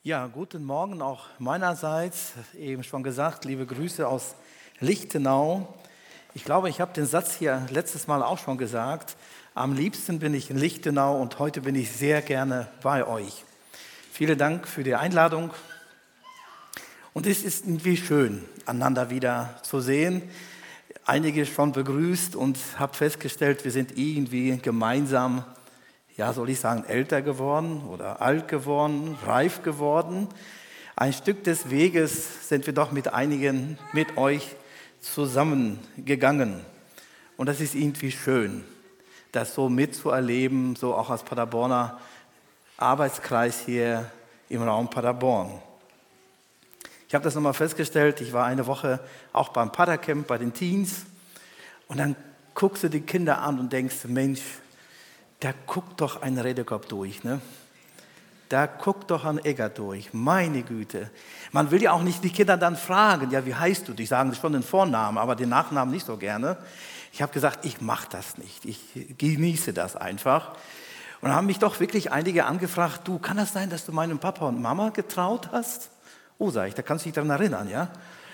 Ja, guten Morgen auch meinerseits. Eben schon gesagt, liebe Grüße aus Lichtenau. Ich glaube, ich habe den Satz hier letztes Mal auch schon gesagt. Am liebsten bin ich in Lichtenau und heute bin ich sehr gerne bei euch. Vielen Dank für die Einladung. Und es ist irgendwie schön, einander wieder zu sehen. Einige schon begrüßt und habe festgestellt, wir sind irgendwie gemeinsam, ja, soll ich sagen, älter geworden oder alt geworden, reif geworden. Ein Stück des Weges sind wir doch mit einigen, mit euch zusammengegangen. Und das ist irgendwie schön, das so mitzuerleben, so auch als Paderborner Arbeitskreis hier im Raum Paderborn. Ich habe das nochmal festgestellt, ich war eine Woche auch beim Padercamp, bei den Teens. Und dann guckst du die Kinder an und denkst, Mensch, da guckt doch ein Redekop durch, ne? Da guckt doch ein Egger durch, meine Güte. Man will ja auch nicht die Kinder dann fragen, ja, wie heißt du? Die sagen schon den Vornamen, aber den Nachnamen nicht so gerne. Ich habe gesagt, ich mache das nicht, ich genieße das einfach. Und dann haben mich doch wirklich einige angefragt, du, kann das sein, dass du meinem Papa und Mama getraut hast? Oh, sag ich, da kannst du dich daran erinnern, ja?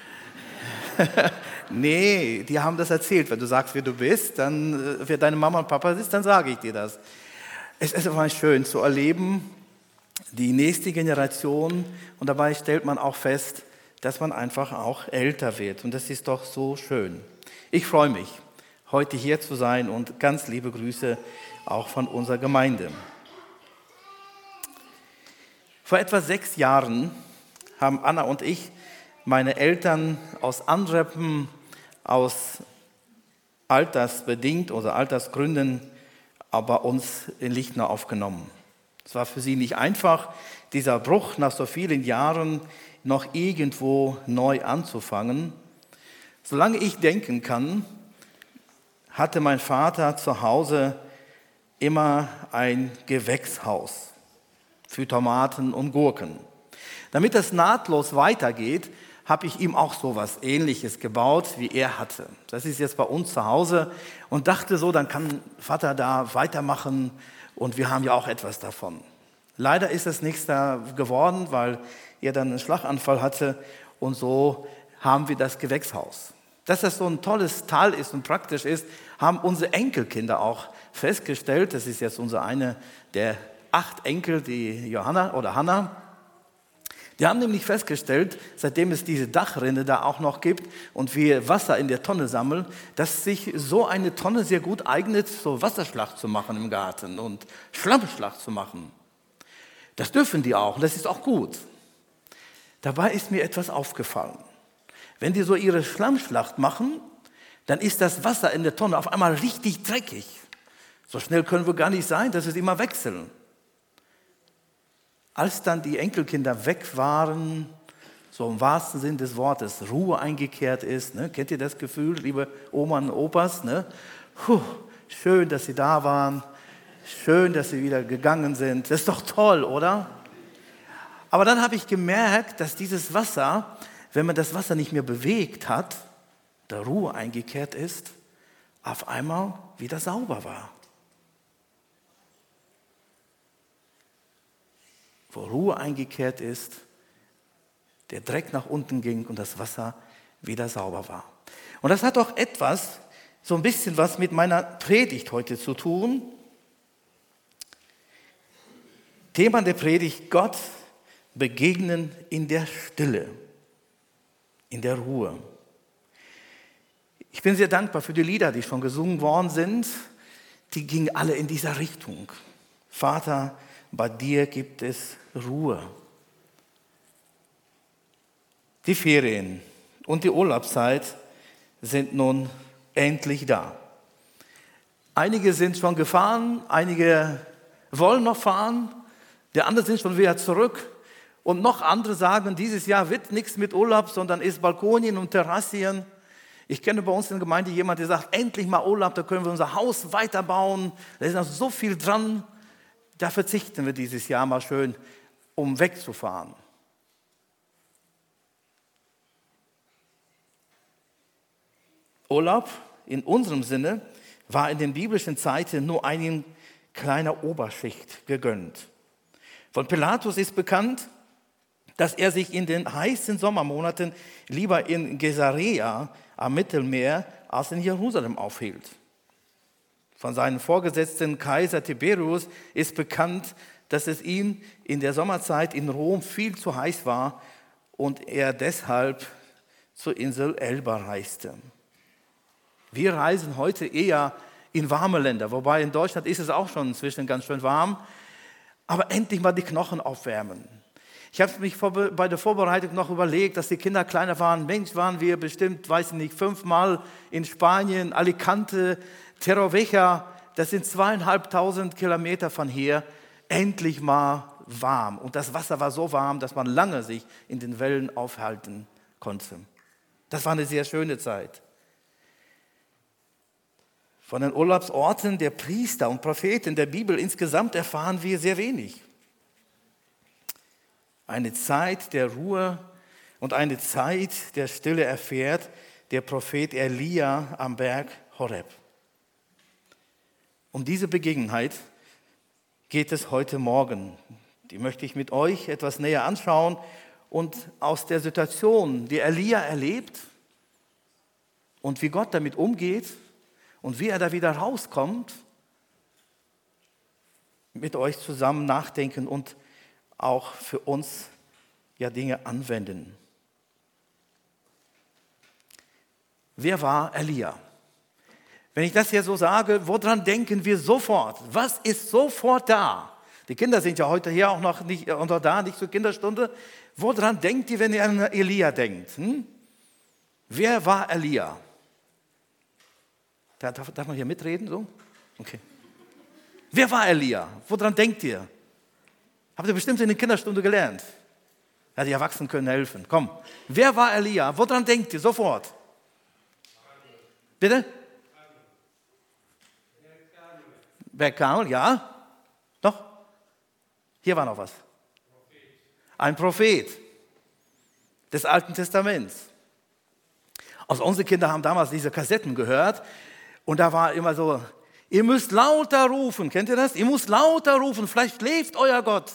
Nee, die haben das erzählt. Wenn du sagst, wer du bist, dann, wer deine Mama und Papa ist, dann sage ich dir das. Es ist einfach schön zu erleben, die nächste Generation, und dabei stellt man auch fest, dass man einfach auch älter wird. Und das ist doch so schön. Ich freue mich, heute hier zu sein und ganz liebe Grüße auch von unserer Gemeinde. Vor etwa 6 Jahren haben Anna und ich meine Eltern aus Antwerpen aus altersbedingt oder Altersgründen aber uns in Lichtenau aufgenommen. Es war für sie nicht einfach, dieser Bruch nach so vielen Jahren noch irgendwo neu anzufangen. Solange ich denken kann, hatte mein Vater zu Hause immer ein Gewächshaus für Tomaten und Gurken. Damit es nahtlos weitergeht, habe ich ihm auch so was Ähnliches gebaut, wie er hatte. Das ist jetzt bei uns zu Hause und dachte so, dann kann Vater da weitermachen und wir haben ja auch etwas davon. Leider ist es nichts da geworden, weil er dann einen Schlaganfall hatte und so haben wir das Gewächshaus. Dass das so ein tolles Teil ist und praktisch ist, haben unsere Enkelkinder auch festgestellt. Das ist jetzt unsere eine der 8 Enkel, die Johanna oder Hanna. Die haben nämlich festgestellt, seitdem es diese Dachrinne da auch noch gibt und wir Wasser in der Tonne sammeln, dass sich so eine Tonne sehr gut eignet, so Wasserschlacht zu machen im Garten und Schlammschlacht zu machen. Das dürfen die auch und das ist auch gut. Dabei ist mir etwas aufgefallen. Wenn die so ihre Schlammschlacht machen, dann ist das Wasser in der Tonne auf einmal richtig dreckig. So schnell können wir gar nicht sein, dass es immer wechseln. Als dann die Enkelkinder weg waren, so im wahrsten Sinn des Wortes, Ruhe eingekehrt ist, ne? Kennt ihr das Gefühl, liebe Oma und Opas? Ne? Schön, dass sie da waren, schön, dass sie wieder gegangen sind. Das ist doch toll, oder? Aber dann habe ich gemerkt, dass dieses Wasser, wenn man das Wasser nicht mehr bewegt hat, der Ruhe eingekehrt ist, auf einmal wieder sauber war. Wo Ruhe eingekehrt ist, der Dreck nach unten ging und das Wasser wieder sauber war. Und das hat auch etwas, so ein bisschen was mit meiner Predigt heute zu tun. Thema der Predigt: Gott begegnen in der Stille, in der Ruhe. Ich bin sehr dankbar für die Lieder, die schon gesungen worden sind. Die gingen alle in dieser Richtung. Vater, bei dir gibt es Ruhe. Die Ferien und die Urlaubszeit sind nun endlich da. Einige sind schon gefahren, einige wollen noch fahren, die anderen sind schon wieder zurück und noch andere sagen, dieses Jahr wird nichts mit Urlaub, sondern ist Balkonien und Terrassien. Ich kenne bei uns in der Gemeinde jemanden, der sagt, endlich mal Urlaub, da können wir unser Haus weiterbauen, da ist noch so viel dran. Da verzichten wir dieses Jahr mal schön, um wegzufahren. Urlaub in unserem Sinne war in den biblischen Zeiten nur einigen kleiner Oberschicht gegönnt. Von Pilatus ist bekannt, dass er sich in den heißen Sommermonaten lieber in Caesarea am Mittelmeer als in Jerusalem aufhielt. Von seinem Vorgesetzten Kaiser Tiberius ist bekannt, dass es ihm in der Sommerzeit in Rom viel zu heiß war und er deshalb zur Insel Elba reiste. Wir reisen heute eher in warme Länder, wobei in Deutschland ist es auch schon inzwischen ganz schön warm, aber endlich mal die Knochen aufwärmen. Ich habe mich bei der Vorbereitung noch überlegt, dass die Kinder kleiner waren. Mensch, waren wir bestimmt, weiß ich nicht, 5-mal in Spanien, Alicante, Torrevieja, das sind 2.500 Kilometer von hier, endlich mal warm. Und das Wasser war so warm, dass man lange sich in den Wellen aufhalten konnte. Das war eine sehr schöne Zeit. Von den Urlaubsorten der Priester und Propheten der Bibel insgesamt erfahren wir sehr wenig. Eine Zeit der Ruhe und eine Zeit der Stille erfährt der Prophet Elia am Berg Horeb. Um diese Begebenheit geht es heute Morgen. Die möchte ich mit euch etwas näher anschauen und aus der Situation, die Elia erlebt und wie Gott damit umgeht und wie er da wieder rauskommt, mit euch zusammen nachdenken und auch für uns ja Dinge anwenden. Wer war Elia? Wenn ich das hier so sage, woran denken wir sofort? Was ist sofort da? Die Kinder sind ja heute hier auch noch nicht zur Kinderstunde. Woran denkt ihr, wenn ihr an Elia denkt? Wer war Elia? Darf man hier mitreden? So? Okay. Wer war Elia? Woran denkt ihr? Habt ihr bestimmt in der Kinderstunde gelernt. Ja, die Erwachsenen können helfen. Komm. Wer war Elia? Woran denkt ihr sofort? Bitte? Bergkamel, ja? Doch? Hier war noch was. Ein Prophet des Alten Testaments. Also unsere Kinder haben damals diese Kassetten gehört und da war immer so, ihr müsst lauter rufen. Kennt ihr das? Ihr müsst lauter rufen, vielleicht schläft euer Gott.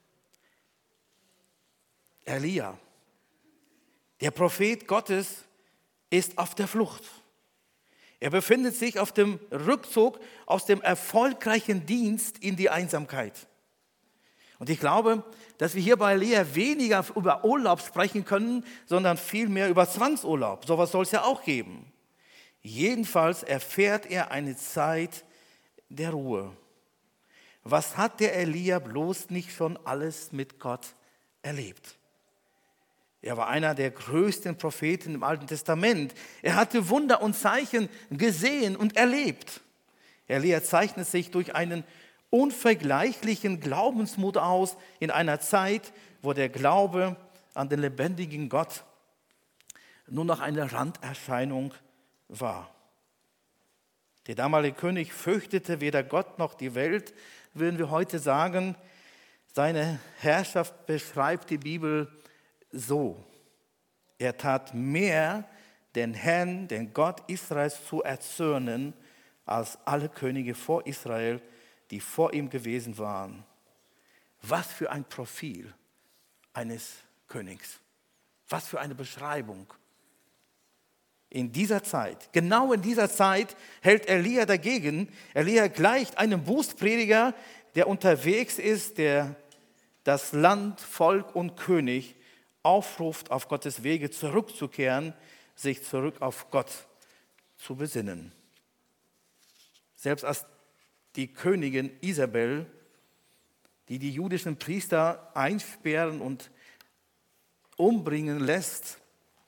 Elia, der Prophet Gottes, ist auf der Flucht. Er befindet sich auf dem Rückzug aus dem erfolgreichen Dienst in die Einsamkeit. Und ich glaube, dass wir hier bei Elia weniger über Urlaub sprechen können, sondern vielmehr über Zwangsurlaub. Sowas soll es ja auch geben. Jedenfalls erfährt er eine Zeit der Ruhe. Was hat der Elia bloß nicht schon alles mit Gott erlebt? Er war einer der größten Propheten im Alten Testament. Er hatte Wunder und Zeichen gesehen und erlebt. Elia zeichnet sich durch einen unvergleichlichen Glaubensmut aus in einer Zeit, wo der Glaube an den lebendigen Gott nur noch eine Randerscheinung war. Der damalige König fürchtete weder Gott noch die Welt, würden wir heute sagen. Seine Herrschaft beschreibt die Bibel so: Er tat mehr, den Herrn, den Gott Israels zu erzürnen, als alle Könige vor Israel, die vor ihm gewesen waren. Was für ein Profil eines Königs. Was für eine Beschreibung. In dieser Zeit, genau in dieser Zeit, hält Elia dagegen. Elia gleicht einem Bußprediger, der unterwegs ist, der das Land, Volk und König aufruft, auf Gottes Wege zurückzukehren, sich zurück auf Gott zu besinnen. Selbst als die Königin Isabel, die die jüdischen Priester einsperren und umbringen lässt,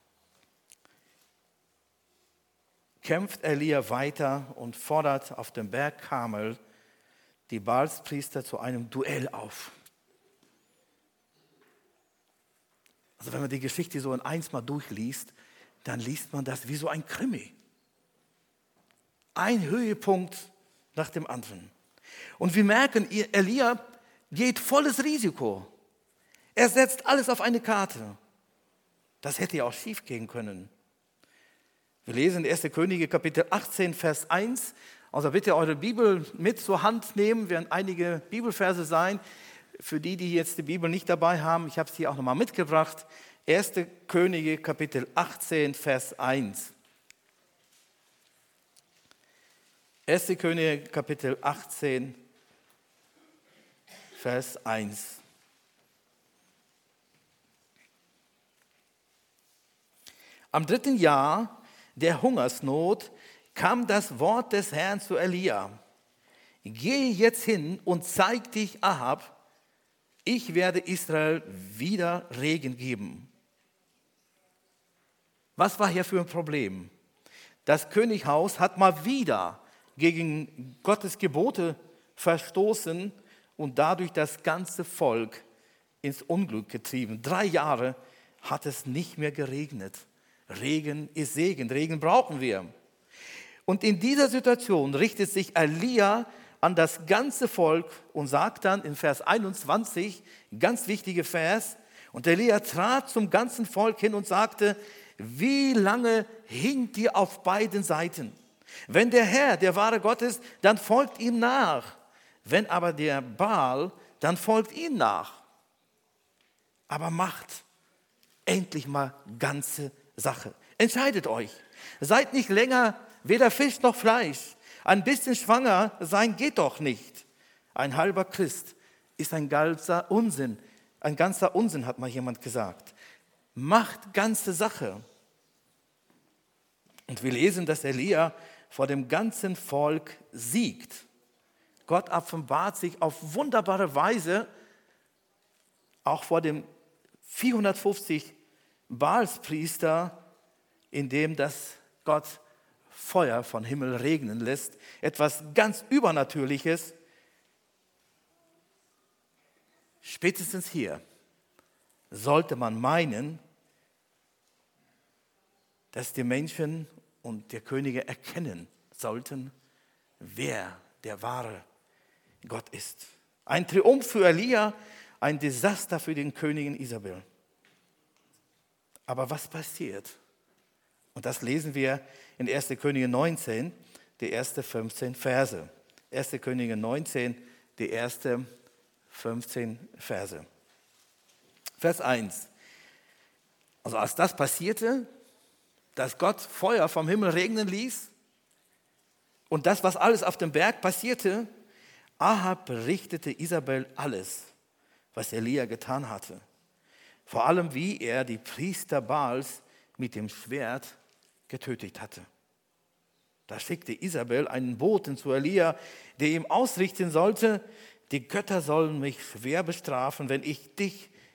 kämpft Elia weiter und fordert auf dem Berg Karmel die Baalspriester zu einem Duell auf. Also wenn man die Geschichte so in eins mal durchliest, dann liest man das wie so ein Krimi. Ein Höhepunkt nach dem anderen. Und wir merken, Elia geht volles Risiko. Er setzt alles auf eine Karte. Das hätte ja auch schief gehen können. Wir lesen in 1. Könige Kapitel 18, Vers 1. Also bitte eure Bibel mit zur Hand nehmen, werden einige Bibelverse sein. Für die, die jetzt die Bibel nicht dabei haben, ich habe es hier auch nochmal mitgebracht. 1. Könige, Kapitel 18, Vers 1. 1. Könige, Kapitel 18, Vers 1. Am 3. Jahr der Hungersnot kam das Wort des Herrn zu Elia. Gehe jetzt hin und zeig dich Ahab, ich werde Israel wieder Regen geben. Was war hier für ein Problem? Das Könighaus hat mal wieder gegen Gottes Gebote verstoßen und dadurch das ganze Volk ins Unglück getrieben. 3 Jahre hat es nicht mehr geregnet. Regen ist Segen, Regen brauchen wir. Und in dieser Situation richtet sich Elia an das ganze Volk und sagt dann in Vers 21, ganz wichtiger Vers, und Elia trat zum ganzen Volk hin und sagte, wie lange hinkt ihr auf beiden Seiten? Wenn der Herr, der wahre Gott ist, dann folgt ihm nach. Wenn aber der Baal, dann folgt ihm nach. Aber macht endlich mal ganze Sache. Entscheidet euch. Seid nicht länger weder Fisch noch Fleisch. Ein bisschen schwanger sein geht doch nicht. Ein halber Christ ist ein ganzer Unsinn. Ein ganzer Unsinn, hat mal jemand gesagt. Macht ganze Sache. Und wir lesen, dass Elia vor dem ganzen Volk siegt. Gott offenbart sich auf wunderbare Weise auch vor dem 450 Baalspriester, indem das Gott Feuer von Himmel regnen lässt. Etwas ganz Übernatürliches. Spätestens hier sollte man meinen, dass die Menschen und die Könige erkennen sollten, wer der wahre Gott ist. Ein Triumph für Elia, ein Desaster für den Königin Isabel. Aber was passiert? Und das lesen wir in 1. Könige 19, die ersten 15 Verse. 1. Könige 19, die ersten 15 Verse. Vers 1. Also als das passierte, dass Gott Feuer vom Himmel regnen ließ und das, was alles auf dem Berg passierte, Ahab berichtete Isabel alles, was Elia getan hatte. Vor allem, wie er die Priester Baals mit dem Schwert getötet hatte. Da schickte Isabel einen Boten zu Elia, der ihm ausrichten sollte, die Götter sollen mich schwer bestrafen, wenn ich dir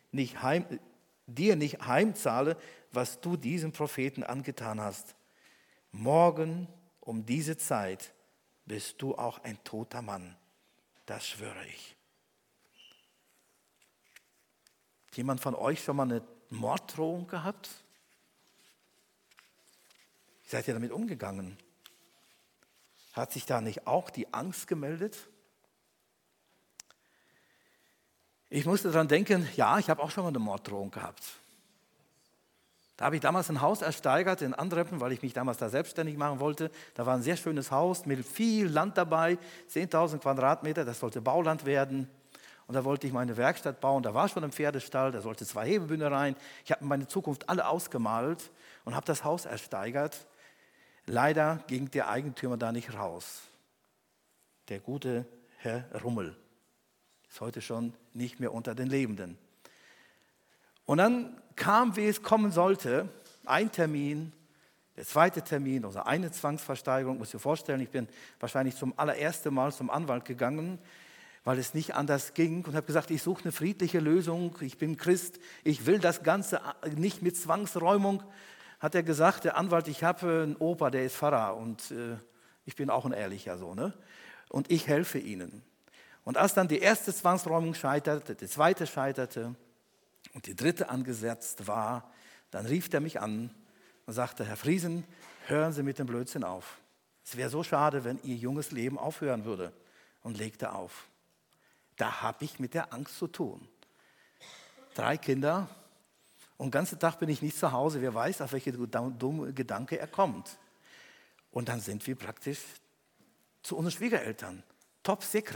nicht heimzahle, was du diesem Propheten angetan hast. Morgen um diese Zeit bist du auch ein toter Mann, das schwöre ich. Hat jemand von euch schon mal eine Morddrohung gehabt? Wie seid ihr damit umgegangen? Hat sich da nicht auch die Angst gemeldet? Ich musste daran denken, ja, ich habe auch schon mal eine Morddrohung gehabt. Da habe ich damals ein Haus ersteigert in Antwerpen, weil ich mich damals da selbstständig machen wollte. Da war ein sehr schönes Haus mit viel Land dabei, 10.000 Quadratmeter, das sollte Bauland werden. Und da wollte ich meine Werkstatt bauen, da war schon ein Pferdestall, da sollte 2 Hebebühne rein. Ich habe meine Zukunft alle ausgemalt und habe das Haus ersteigert. Leider ging der Eigentümer da nicht raus. Der gute Herr Rummel ist heute schon nicht mehr unter den Lebenden. Und dann kam, wie es kommen sollte, ein Termin, der zweite Termin, also eine Zwangsversteigerung. Muss ich mir vorstellen, ich bin wahrscheinlich zum allerersten Mal zum Anwalt gegangen, weil es nicht anders ging und habe gesagt, ich suche eine friedliche Lösung, ich bin Christ, ich will das Ganze nicht mit Zwangsräumung. Hat er gesagt, der Anwalt, ich habe einen Opa, der ist Pfarrer und ich bin auch ein ehrlicher so, ne? Und ich helfe Ihnen. Und als dann die erste Zwangsräumung scheiterte, die zweite scheiterte und die dritte angesetzt war, dann rief er mich an und sagte, Herr Friesen, hören Sie mit dem Blödsinn auf. Es wäre so schade, wenn Ihr junges Leben aufhören würde. Und legte auf. Da habe ich mit der Angst zu tun. 3 Kinder und den ganzen Tag bin ich nicht zu Hause. Wer weiß, auf welche dumme Gedanke er kommt. Und dann sind wir praktisch zu unseren Schwiegereltern. Top secret.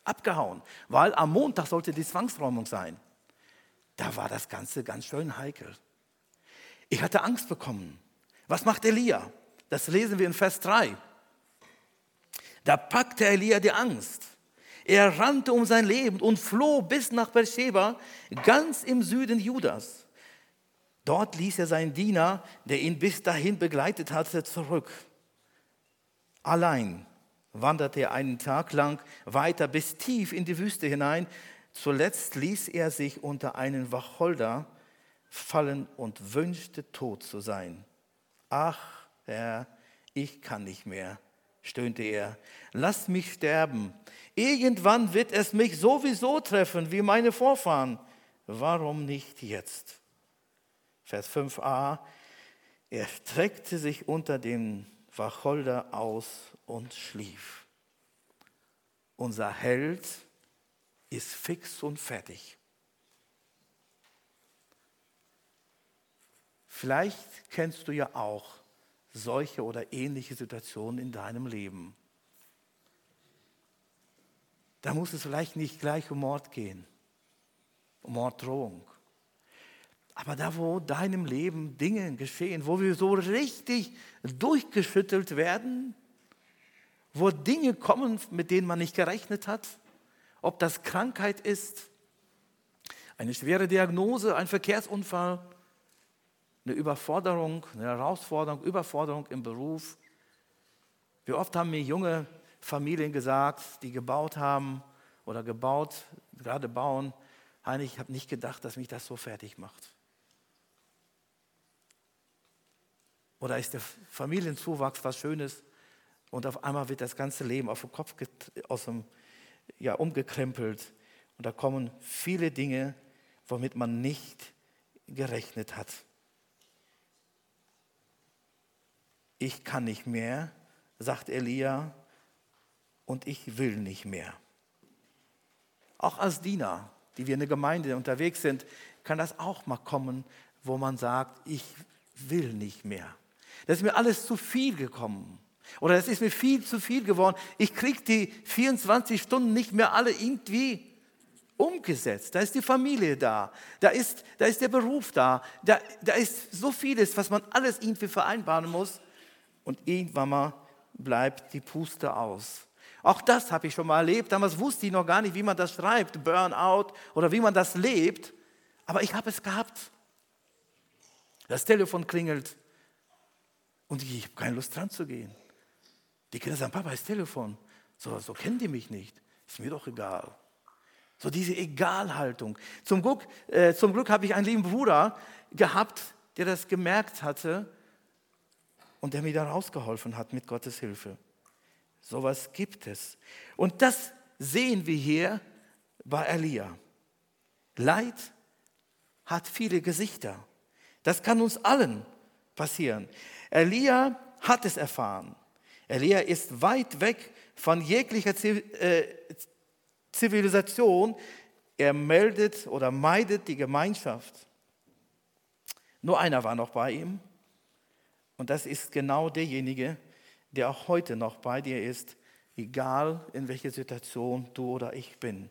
abgehauen, weil am Montag sollte die Zwangsräumung sein. Da war das Ganze ganz schön heikel. Ich hatte Angst bekommen. Was macht Elia? Das lesen wir in Vers 3. Da packte Elia die Angst. Er rannte um sein Leben und floh bis nach Beersheba, ganz im Süden Judas. Dort ließ er seinen Diener, der ihn bis dahin begleitet hatte, zurück. Allein wanderte er einen Tag lang weiter bis tief in die Wüste hinein. Zuletzt ließ er sich unter einen Wacholder fallen und wünschte, tot zu sein. Ach, Herr, ich kann nicht mehr, stöhnte er. Lass mich sterben. Irgendwann wird es mich sowieso treffen, wie meine Vorfahren. Warum nicht jetzt? Vers 5a. Er streckte sich unter dem Wacholder aus und schlief. Unser Held ist fix und fertig. Vielleicht kennst du ja auch solche oder ähnliche Situationen in deinem Leben. Da muss es vielleicht nicht gleich um Mord gehen, um Morddrohung. Aber da, wo deinem Leben Dinge geschehen, wo wir so richtig durchgeschüttelt werden, wo Dinge kommen, mit denen man nicht gerechnet hat, ob das Krankheit ist, eine schwere Diagnose, ein Verkehrsunfall, eine Überforderung, eine Herausforderung, Überforderung im Beruf. Wie oft haben mir junge Familien gesagt, die gebaut haben oder gerade bauen, Heinrich, ich habe nicht gedacht, dass mich das so fertig macht. Oder ist der Familienzuwachs was Schönes und auf einmal wird das ganze Leben auf den Kopf umgekrempelt und da kommen viele Dinge, womit man nicht gerechnet hat. Ich kann nicht mehr, sagt Elia, und ich will nicht mehr. Auch als Diener, die wir in der Gemeinde unterwegs sind, kann das auch mal kommen, wo man sagt, ich will nicht mehr. Das ist mir alles zu viel gekommen. Oder das ist mir viel zu viel geworden. Ich kriege die 24 Stunden nicht mehr alle irgendwie umgesetzt. Da ist die Familie da. Da ist der Beruf da. Da ist so vieles, was man alles irgendwie vereinbaren muss. Und irgendwann mal bleibt die Puste aus. Auch das habe ich schon mal erlebt. Damals wusste ich noch gar nicht, wie man das schreibt, Burnout oder wie man das lebt. Aber ich habe es gehabt. Das Telefon klingelt und ich habe keine Lust dran zu gehen. Die Kinder sagen, Papa, ist Telefon. So kennen die mich nicht. Ist mir doch egal. So diese Egalhaltung. Zum Glück habe ich einen lieben Bruder gehabt, der das gemerkt hatte und der mir da rausgeholfen hat mit Gottes Hilfe. Sowas gibt es. Und das sehen wir hier bei Elia. Leid hat viele Gesichter. Das kann uns allen passieren. Elia hat es erfahren. Elia ist weit weg von jeglicher Zivilisation. Er meldet oder meidet die Gemeinschaft. Nur einer war noch bei ihm. Und das ist genau derjenige, der auch heute noch bei dir ist, egal in welcher Situation du oder ich bin.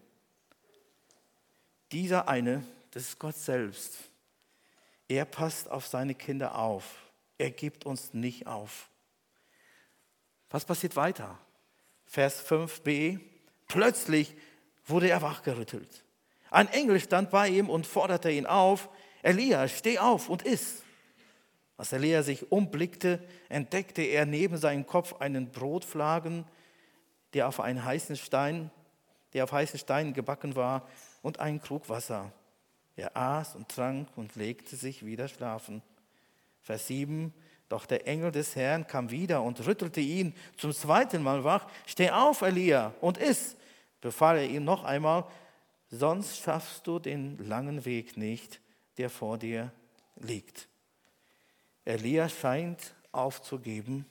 Dieser eine, das ist Gott selbst. Er passt auf seine Kinder auf. Er gibt uns nicht auf. Was passiert weiter? Vers 5b. Plötzlich wurde er wachgerüttelt. Ein Engel stand bei ihm und forderte ihn auf. Elia, steh auf und iss. Als Elia sich umblickte, entdeckte er neben seinem Kopf einen Brotfladen, der auf heißen Steinen gebacken war, und einen Krug Wasser. Er aß und trank und legte sich wieder schlafen. Vers 7. Doch der Engel des Herrn kam wieder und rüttelte ihn zum zweiten Mal wach. Steh auf, Elia, und iss, befahl er ihm noch einmal, sonst schaffst du den langen Weg nicht, der vor dir liegt. Elia scheint aufzugeben,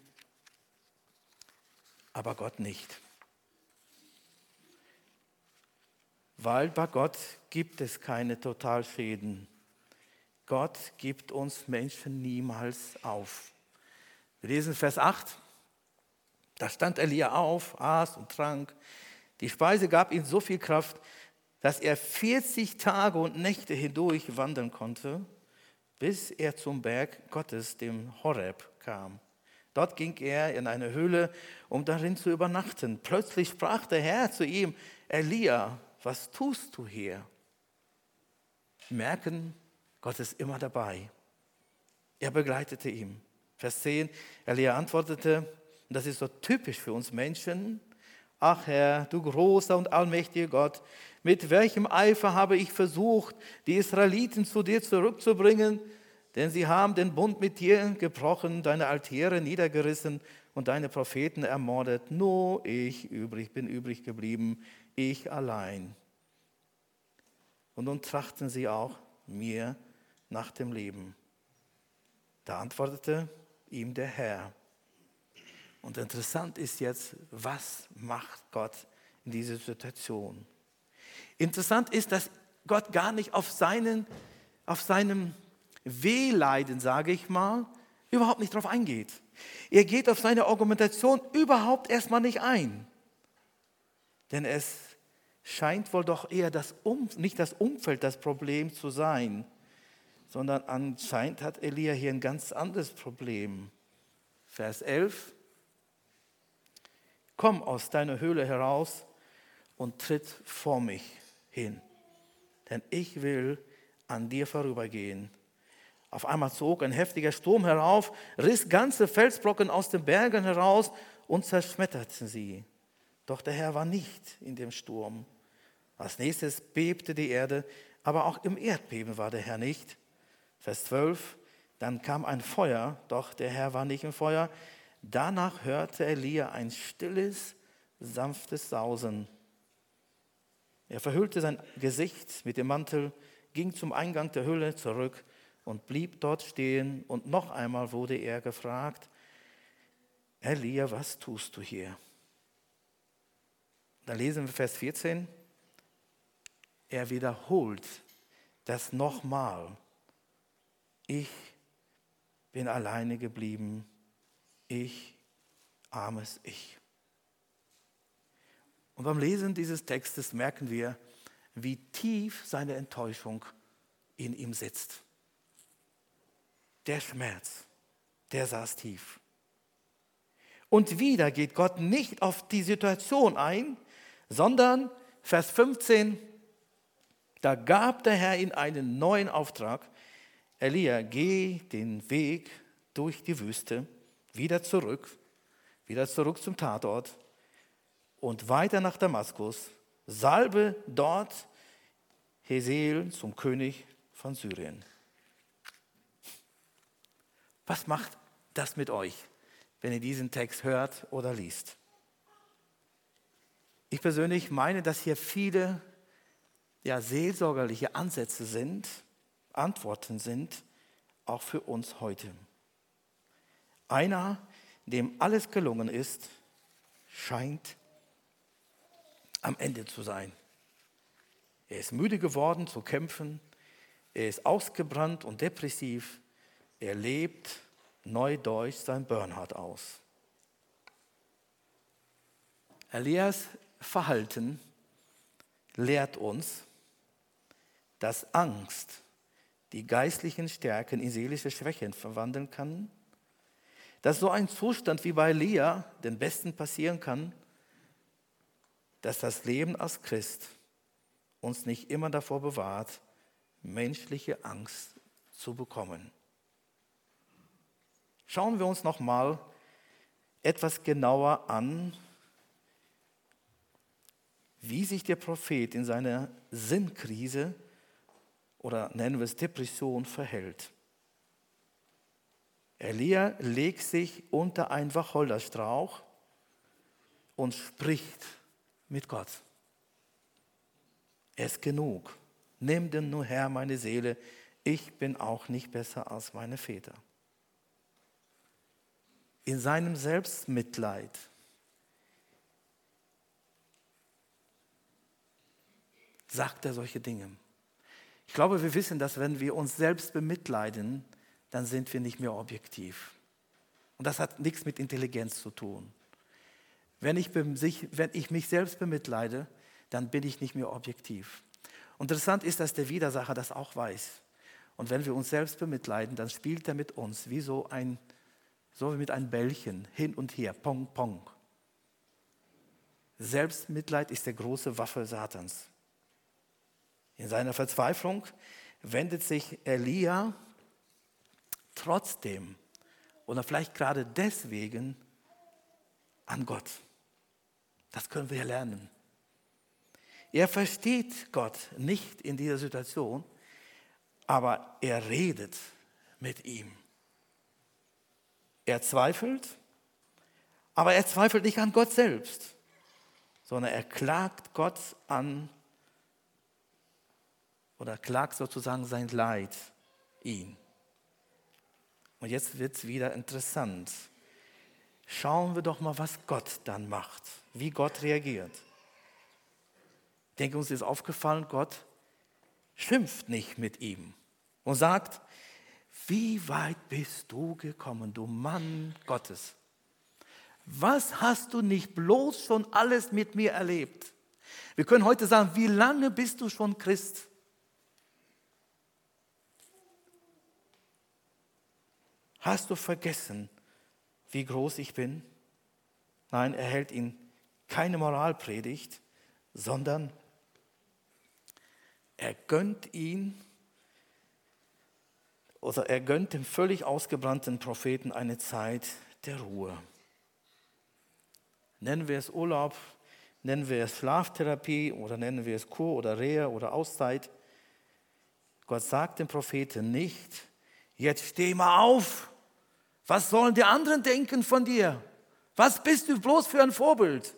aber Gott nicht. Weil bei Gott gibt es keine Totalschäden. Gott gibt uns Menschen niemals auf. Wir lesen Vers 8. Da stand Elia auf, aß und trank. Die Speise gab ihm so viel Kraft, dass er 40 Tage und Nächte hindurch wandern konnte, bis er zum Berg Gottes, dem Horeb, kam. Dort ging er in eine Höhle, um darin zu übernachten. Plötzlich sprach der Herr zu ihm: Elia, was tust du hier? Merken, Gott ist immer dabei. Er begleitete ihn. Vers 10, Elia antwortete, und das ist so typisch für uns Menschen: Ach Herr, du großer und allmächtiger Gott, mit welchem Eifer habe ich versucht, die Israeliten zu dir zurückzubringen, denn sie haben den Bund mit dir gebrochen, deine Altäre niedergerissen und deine Propheten ermordet. Nur ich bin übrig geblieben, ich allein. Und nun trachten sie auch mir nach dem Leben. Da antwortete ihm der Herr. Und interessant ist jetzt, was macht Gott in dieser Situation? Interessant ist, dass Gott gar nicht auf seinem Wehleiden, sage ich mal, überhaupt nicht drauf eingeht. Er geht auf seine Argumentation überhaupt erstmal nicht ein. Denn es scheint wohl doch eher nicht das Umfeld das Problem zu sein, sondern anscheinend hat Elia hier ein ganz anderes Problem. Vers 11. Komm aus deiner Höhle heraus und tritt vor mich hin, denn ich will an dir vorübergehen. Auf einmal zog ein heftiger Sturm herauf, riss ganze Felsbrocken aus den Bergen heraus und zerschmetterte sie. Doch der Herr war nicht in dem Sturm. Als nächstes bebte die Erde, aber auch im Erdbeben war der Herr nicht. Vers 12, dann kam ein Feuer, doch der Herr war nicht im Feuer. Danach hörte Elia ein stilles, sanftes Sausen. Er verhüllte sein Gesicht mit dem Mantel, ging zum Eingang der Höhle zurück und blieb dort stehen. Und noch einmal wurde er gefragt: Elia, was tust du hier? Dann lesen wir Vers 14. Er wiederholt das nochmal. Ich bin alleine geblieben. Ich, armes Ich. Und beim Lesen dieses Textes merken wir, wie tief seine Enttäuschung in ihm sitzt. Der Schmerz, der saß tief. Und wieder geht Gott nicht auf die Situation ein, sondern Vers 15, da gab der Herr ihm einen neuen Auftrag. Elia, geh den Weg durch die Wüste, wieder zurück zum Tatort und weiter nach Damaskus, salbe dort Hazael zum König von Syrien. Was macht das mit euch, wenn ihr diesen Text hört oder liest? Ich persönlich meine, dass hier viele seelsorgerliche Ansätze sind, Antworten sind, auch für uns heute. Einer, dem alles gelungen ist, scheint am Ende zu sein. Er ist müde geworden zu kämpfen, er ist ausgebrannt und depressiv, er lebt neudeutsch sein Burnout aus. Elias Verhalten lehrt uns, dass Angst die geistlichen Stärken in seelische Schwächen verwandeln kann, dass so ein Zustand wie bei Elia den Besten passieren kann, dass das Leben als Christ uns nicht immer davor bewahrt, menschliche Angst zu bekommen. Schauen wir uns noch mal etwas genauer an, wie sich der Prophet in seiner Sinnkrise oder nennen wir es Depression verhält. Elia legt sich unter einen Wacholderstrauch und spricht mit Gott. Es ist genug. Nimm denn nur Herr meine Seele, ich bin auch nicht besser als meine Väter. In seinem Selbstmitleid sagt er solche Dinge. Ich glaube, wir wissen, dass wenn wir uns selbst bemitleiden, dann sind wir nicht mehr objektiv. Und das hat nichts mit Intelligenz zu tun. wenn ich mich selbst bemitleide, dann bin ich nicht mehr objektiv. Interessant ist, dass der Widersacher das auch weiß. Und wenn wir uns selbst bemitleiden, dann spielt er mit uns wie so wie mit einem Bällchen hin und her, pong, pong. Selbstmitleid ist die große Waffe Satans. In seiner Verzweiflung wendet sich Elia trotzdem oder vielleicht gerade deswegen an Gott. Das können wir lernen. Er versteht Gott nicht in dieser Situation, aber er redet mit ihm. Er zweifelt, aber er zweifelt nicht an Gott selbst, sondern er klagt Gott an oder klagt sozusagen sein Leid ihn. Und jetzt wird es wieder interessant. Schauen wir doch mal, was Gott dann macht, wie Gott reagiert. Ich denke, uns ist aufgefallen, Gott schimpft nicht mit ihm und sagt, wie weit bist du gekommen, du Mann Gottes? Was hast du nicht bloß schon alles mit mir erlebt? Wir können heute sagen, wie lange bist du schon Christ? Hast du vergessen, wie groß ich bin? Nein, er hält ihn keine Moralpredigt, sondern er gönnt dem völlig ausgebrannten Propheten eine Zeit der Ruhe. Nennen wir es Urlaub, nennen wir es Schlaftherapie oder nennen wir es Kur oder Reha oder Auszeit. Gott sagt dem Propheten nicht, jetzt steh mal auf. Was sollen die anderen denken von dir? Was bist du bloß für ein Vorbild?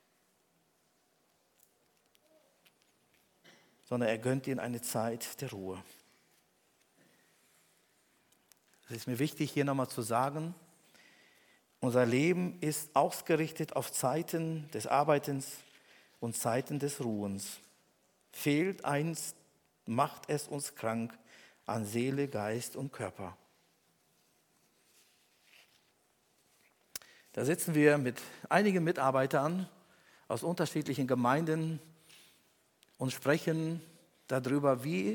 Sondern er gönnt ihnen eine Zeit der Ruhe. Es ist mir wichtig, hier nochmal zu sagen, unser Leben ist ausgerichtet auf Zeiten des Arbeitens und Zeiten des Ruhens. Fehlt eins, macht es uns krank an Seele, Geist und Körper. Da sitzen wir mit einigen Mitarbeitern aus unterschiedlichen Gemeinden und sprechen darüber, wie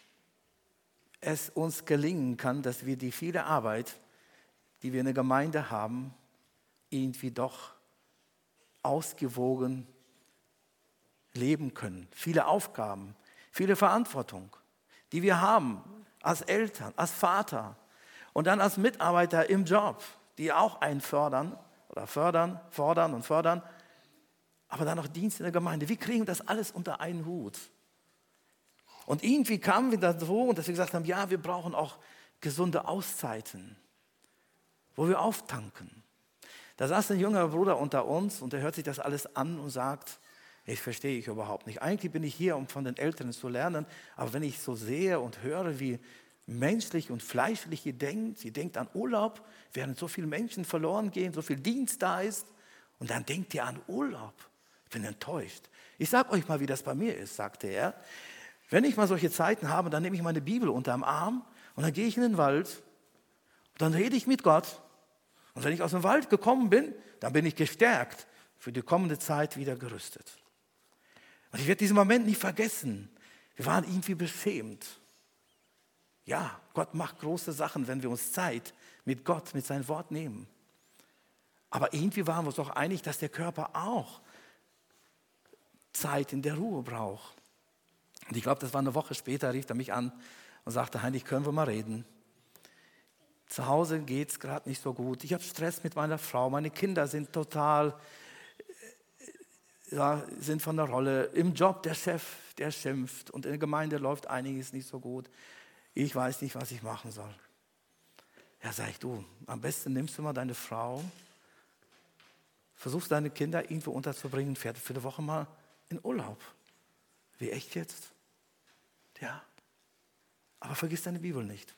es uns gelingen kann, dass wir die viele Arbeit, die wir in der Gemeinde haben, irgendwie doch ausgewogen leben können. Viele Aufgaben, viele Verantwortung, die wir haben als Eltern, als Vater und dann als Mitarbeiter im Job, die auch einen fordern, aber dann noch Dienst in der Gemeinde. Wie kriegen wir das alles unter einen Hut? Und irgendwie kamen wir da so, dass wir gesagt haben, ja, wir brauchen auch gesunde Auszeiten, wo wir auftanken. Da saß ein junger Bruder unter uns und der hört sich das alles an und sagt, das verstehe ich überhaupt nicht. Eigentlich bin ich hier, um von den Älteren zu lernen, aber wenn ich so sehe und höre, wie menschlich und fleischlich ihr denkt, sie denkt an Urlaub, während so viele Menschen verloren gehen, so viel Dienst da ist, und dann denkt ihr an Urlaub. Ich bin enttäuscht. Ich sage euch mal, wie das bei mir ist, sagte er. Wenn ich mal solche Zeiten habe, dann nehme ich meine Bibel unterm Arm und dann gehe ich in den Wald und dann rede ich mit Gott. Und wenn ich aus dem Wald gekommen bin, dann bin ich gestärkt, für die kommende Zeit wieder gerüstet. Und ich werde diesen Moment nicht vergessen. Wir waren irgendwie beschämt. Ja, Gott macht große Sachen, wenn wir uns Zeit mit Gott, mit seinem Wort nehmen. Aber irgendwie waren wir uns doch einig, dass der Körper auch Zeit in der Ruhe braucht. Und ich glaube, das war eine Woche später, rief er mich an und sagte, Heinrich, können wir mal reden? Zu Hause geht es gerade nicht so gut. Ich habe Stress mit meiner Frau. Meine Kinder sind sind von der Rolle. Im Job der Chef, der schimpft. Und in der Gemeinde läuft einiges nicht so gut. Ich weiß nicht, was ich machen soll. Ja, sag ich, du, am besten nimmst du mal deine Frau, versuchst deine Kinder irgendwo unterzubringen, fährst für eine Woche mal in Urlaub. Wie, echt jetzt? Ja. Aber vergiss deine Bibel nicht.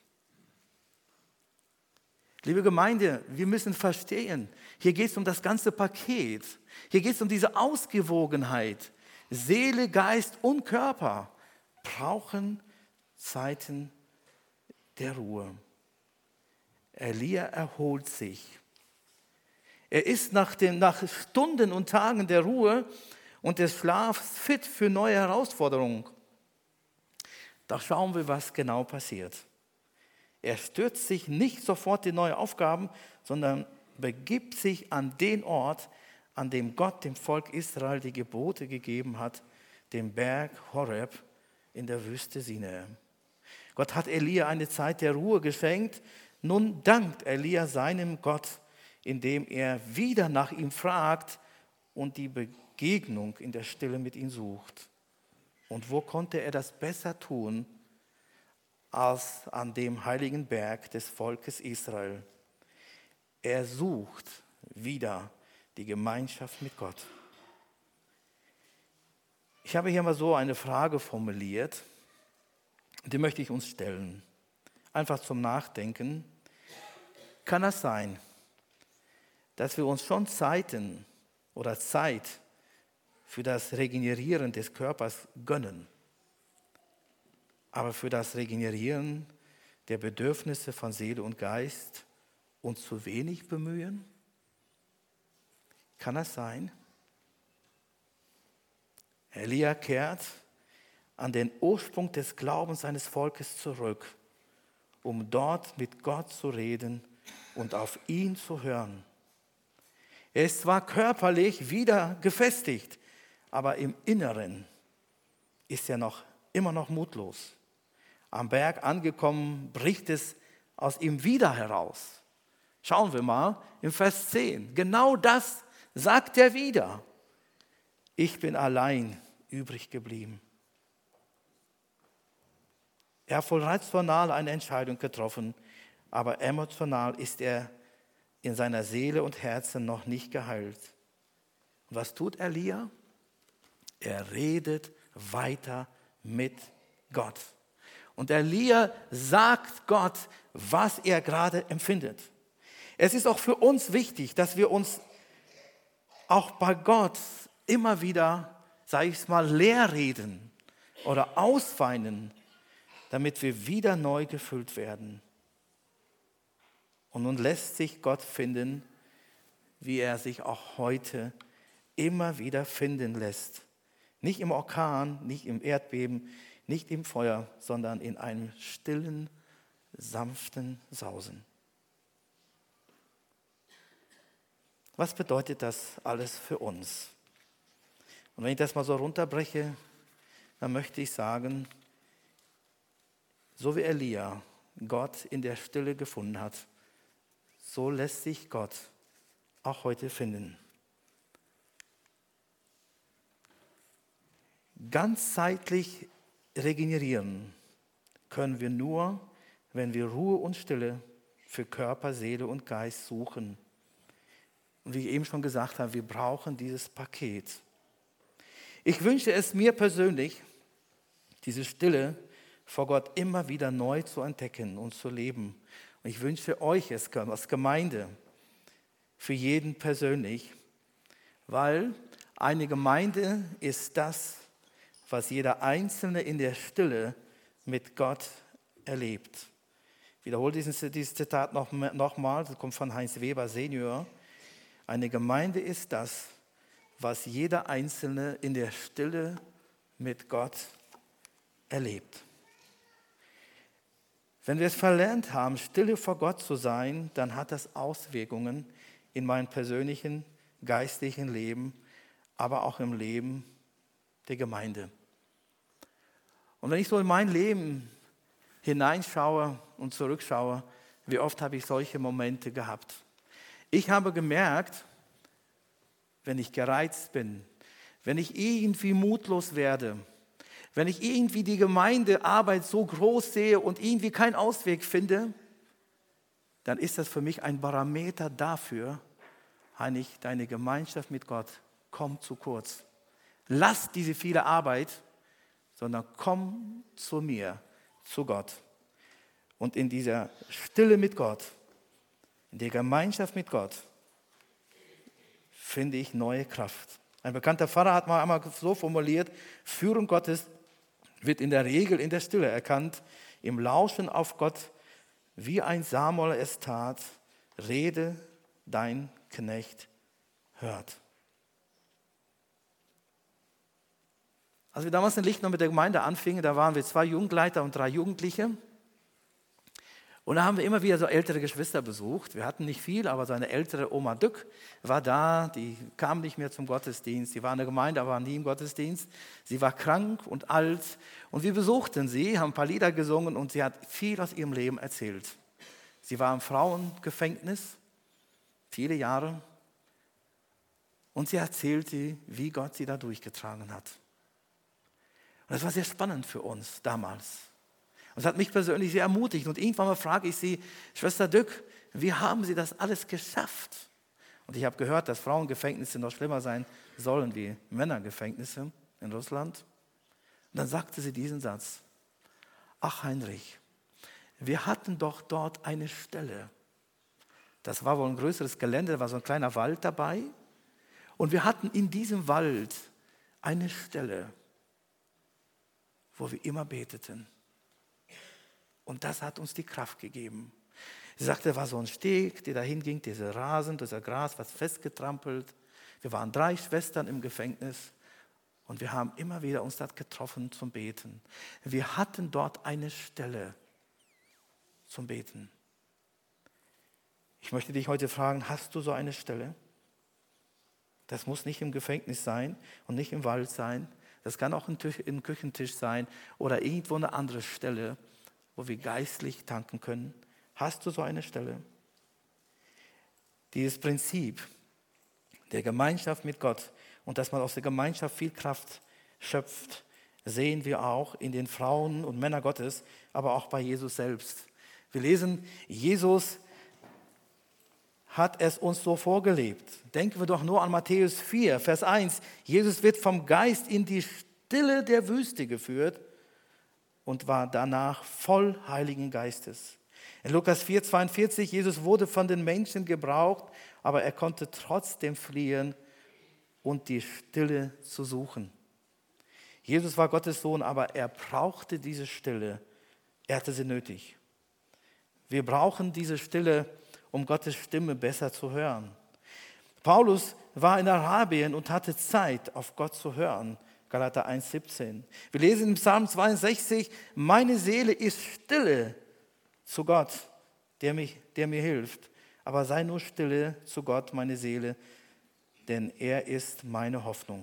Liebe Gemeinde, wir müssen verstehen, hier geht es um das ganze Paket. Hier geht es um diese Ausgewogenheit. Seele, Geist und Körper brauchen Zeiten der Ruhe. Elia erholt sich. Er ist nach Stunden und Tagen der Ruhe und des Schlafs fit für neue Herausforderungen. Da schauen wir, was genau passiert. Er stürzt sich nicht sofort in neue Aufgaben, sondern begibt sich an den Ort, an dem Gott dem Volk Israel die Gebote gegeben hat, den Berg Horeb in der Wüste Sinai. Gott hat Elia eine Zeit der Ruhe geschenkt. Nun dankt Elia seinem Gott, indem er wieder nach ihm fragt und die Begegnung in der Stille mit ihm sucht. Und wo konnte er das besser tun, als an dem heiligen Berg des Volkes Israel? Er sucht wieder die Gemeinschaft mit Gott. Ich habe hier mal so eine Frage formuliert, die möchte ich uns stellen. Einfach zum Nachdenken. Kann es sein, dass wir uns schon Zeit für das Regenerieren des Körpers gönnen, aber für das Regenerieren der Bedürfnisse von Seele und Geist uns zu wenig bemühen? Kann das sein? Elia kehrt an den Ursprung des Glaubens seines Volkes zurück, um dort mit Gott zu reden und auf ihn zu hören. Er ist zwar körperlich wieder gefestigt, aber im Inneren ist er immer noch mutlos. Am Berg angekommen, bricht es aus ihm wieder heraus. Schauen wir mal im Vers 10. Genau das sagt er wieder. Ich bin allein übrig geblieben. Er hat wohl rational eine Entscheidung getroffen, aber emotional ist er in seiner Seele und Herzen noch nicht geheilt. Und was tut Elia? Er redet weiter mit Gott. Und Elia sagt Gott, was er gerade empfindet. Es ist auch für uns wichtig, dass wir uns auch bei Gott immer wieder, sage ich es mal, leer reden oder ausweinen, damit wir wieder neu gefüllt werden. Und nun lässt sich Gott finden, wie er sich auch heute immer wieder finden lässt. Nicht im Orkan, nicht im Erdbeben, nicht im Feuer, sondern in einem stillen, sanften Sausen. Was bedeutet das alles für uns? Und wenn ich das mal so runterbreche, dann möchte ich sagen, so wie Elia Gott in der Stille gefunden hat, so lässt sich Gott auch heute finden. Ganzzeitlich regenerieren können wir nur, wenn wir Ruhe und Stille für Körper, Seele und Geist suchen. Und wie ich eben schon gesagt habe, wir brauchen dieses Paket. Ich wünsche es mir persönlich, diese Stille vor Gott immer wieder neu zu entdecken und zu leben. Und ich wünsche euch es als Gemeinde, für jeden persönlich, weil eine Gemeinde ist das, was jeder Einzelne in der Stille mit Gott erlebt. Ich wiederhole dieses Zitat nochmal, das kommt von Heinz Weber Senior. Eine Gemeinde ist das, was jeder Einzelne in der Stille mit Gott erlebt. Wenn wir es verlernt haben, stille vor Gott zu sein, dann hat das Auswirkungen in meinem persönlichen, geistlichen Leben, aber auch im Leben der Gemeinde. Und wenn ich so in mein Leben hineinschaue und zurückschaue, wie oft habe ich solche Momente gehabt? Ich habe gemerkt, wenn ich gereizt bin, wenn ich irgendwie mutlos werde, wenn ich irgendwie die Gemeindearbeit so groß sehe und irgendwie keinen Ausweg finde, dann ist das für mich ein Barometer dafür, Heinrich, deine Gemeinschaft mit Gott kommt zu kurz. Lass diese viele Arbeit, sondern komm zu mir, zu Gott. Und in dieser Stille mit Gott, in der Gemeinschaft mit Gott, finde ich neue Kraft. Ein bekannter Pfarrer hat mal einmal so formuliert, Führung Gottes wird in der Regel in der Stille erkannt, im Lauschen auf Gott, wie ein Samuel es tat, rede dein Knecht hört. Als wir damals in Lichtenau mit der Gemeinde anfingen, da waren wir 2 Jugendleiter und 3 Jugendliche. Und da haben wir immer wieder so ältere Geschwister besucht. Wir hatten nicht viel, aber seine ältere Oma Dück war da. Die kam nicht mehr zum Gottesdienst. Sie war in der Gemeinde, aber nie im Gottesdienst. Sie war krank und alt. Und wir besuchten sie, haben ein paar Lieder gesungen und sie hat viel aus ihrem Leben erzählt. Sie war im Frauengefängnis, viele Jahre. Und sie erzählte, wie Gott sie da durchgetragen hat. Und das war sehr spannend für uns damals. Und es hat mich persönlich sehr ermutigt. Und irgendwann mal frage ich sie, Schwester Dück, wie haben Sie das alles geschafft? Und ich habe gehört, dass Frauengefängnisse noch schlimmer sein sollen wie Männergefängnisse in Russland. Und dann sagte sie diesen Satz: Ach Heinrich, wir hatten doch dort eine Stelle. Das war wohl ein größeres Gelände, da war so ein kleiner Wald dabei. Und wir hatten in diesem Wald eine Stelle, wo wir immer beteten. Und das hat uns die Kraft gegeben. Sie sagte, da war so ein Steg, der dahin ging, dieser Rasen, dieser Gras, was festgetrampelt. Wir waren 3 Schwestern im Gefängnis und wir haben immer wieder uns dort getroffen zum Beten. Wir hatten dort eine Stelle zum Beten. Ich möchte dich heute fragen, hast du so eine Stelle? Das muss nicht im Gefängnis sein und nicht im Wald sein. Das kann auch im Küchentisch sein oder irgendwo eine andere Stelle, wo wir geistlich tanken können. Hast du so eine Stelle? Dieses Prinzip der Gemeinschaft mit Gott und dass man aus der Gemeinschaft viel Kraft schöpft, sehen wir auch in den Frauen und Männern Gottes, aber auch bei Jesus selbst. Wir lesen, Jesus hat es uns so vorgelebt. Denken wir doch nur an Matthäus 4, Vers 1. Jesus wird vom Geist in die Stille der Wüste geführt und war danach voll Heiligen Geistes. In Lukas 4, 42, Jesus wurde von den Menschen gebraucht, aber er konnte trotzdem fliehen und die Stille zu suchen. Jesus war Gottes Sohn, aber er brauchte diese Stille. Er hatte sie nötig. Wir brauchen diese Stille, um Gottes Stimme besser zu hören. Paulus war in Arabien und hatte Zeit, auf Gott zu hören. Galater 1,17. Wir lesen im Psalm 62, meine Seele ist stille zu Gott, der mir hilft. Aber sei nur stille zu Gott, meine Seele, denn er ist meine Hoffnung.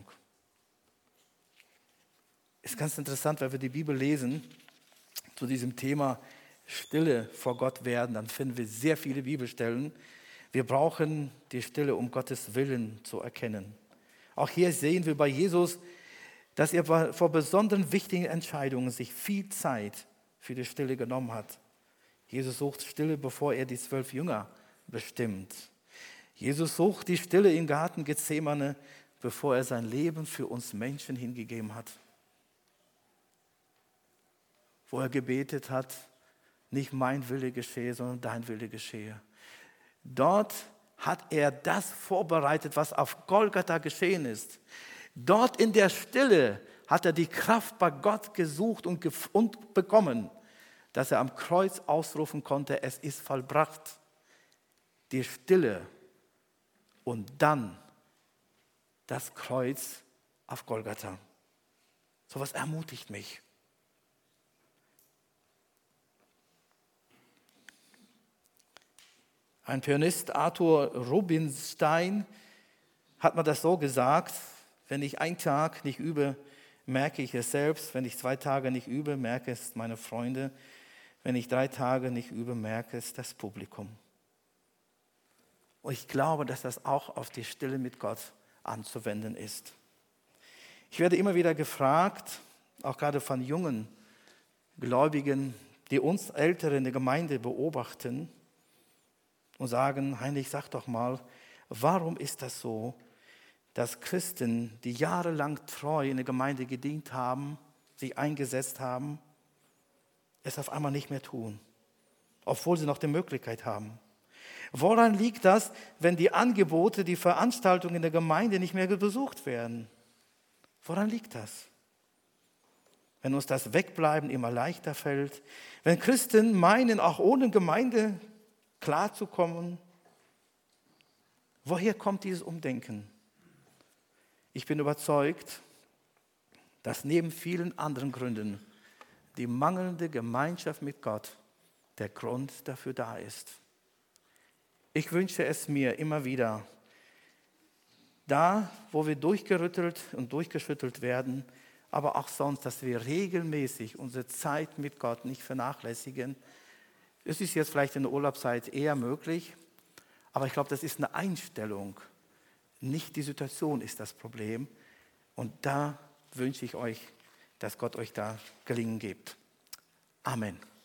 Ist ganz interessant, weil wir die Bibel lesen zu diesem Thema Stille vor Gott werden, dann finden wir sehr viele Bibelstellen. Wir brauchen die Stille, um Gottes Willen zu erkennen. Auch hier sehen wir bei Jesus, dass er vor besonderen wichtigen Entscheidungen sich viel Zeit für die Stille genommen hat. Jesus sucht Stille, bevor er die 12 Jünger bestimmt. Jesus sucht die Stille im Garten Gethsemane, bevor er sein Leben für uns Menschen hingegeben hat. Wo er gebetet hat, nicht mein Wille geschehe, sondern dein Wille geschehe. Dort hat er das vorbereitet, was auf Golgatha geschehen ist. Dort in der Stille hat er die Kraft bei Gott gesucht und bekommen, dass er am Kreuz ausrufen konnte, es ist vollbracht. Die Stille und dann das Kreuz auf Golgatha. So was ermutigt mich. Ein Pianist, Arthur Rubinstein, hat mir das so gesagt: Wenn ich einen Tag nicht übe, merke ich es selbst. Wenn ich 2 Tage nicht übe, merke es meine Freunde. Wenn ich 3 Tage nicht übe, merke es das Publikum. Und ich glaube, dass das auch auf die Stille mit Gott anzuwenden ist. Ich werde immer wieder gefragt, auch gerade von jungen Gläubigen, die uns Ältere in der Gemeinde beobachten und sagen: Heinrich, sag doch mal, warum ist das so, dass Christen, die jahrelang treu in der Gemeinde gedient haben, sich eingesetzt haben, es auf einmal nicht mehr tun, obwohl sie noch die Möglichkeit haben? Woran liegt das, wenn die Angebote, die Veranstaltungen in der Gemeinde nicht mehr besucht werden? Woran liegt das? Wenn uns das Wegbleiben immer leichter fällt, wenn Christen meinen, auch ohne Gemeinde klarzukommen, Woher kommt dieses Umdenken? Ich bin überzeugt, dass neben vielen anderen Gründen die mangelnde Gemeinschaft mit Gott der Grund dafür da ist. Ich wünsche es mir immer wieder, da, wo wir durchgerüttelt und durchgeschüttelt werden, aber auch sonst, dass wir regelmäßig unsere Zeit mit Gott nicht vernachlässigen. Es ist jetzt vielleicht in der Urlaubszeit eher möglich, aber ich glaube, das ist eine Einstellung. Nicht die Situation ist das Problem. Und da wünsche ich euch, dass Gott euch da Gelingen gibt. Amen.